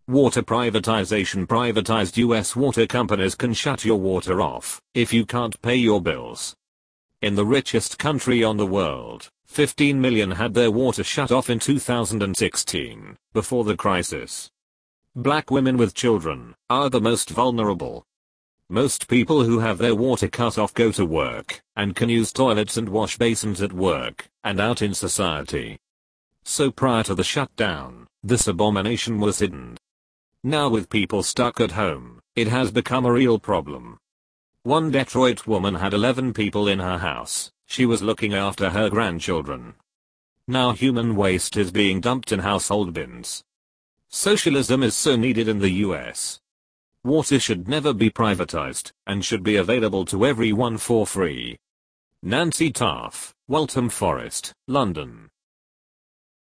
Water privatization. Privatized US water companies can shut your water off if you can't pay your bills. In the richest country on the world, 15 million had their water shut off in 2016, before the crisis. Black women with children are the most vulnerable. Most people who have their water cut off go to work and can use toilets and wash basins at work and out in society. So prior to the shutdown, this abomination was hidden. Now with people stuck at home, it has become a real problem. One Detroit woman had 11 people in her house. She was looking after her grandchildren. Now human waste is being dumped in household bins. Socialism is so needed in the US. Water should never be privatized and should be available to everyone for free. Nancy Taff, Waltham Forest, London.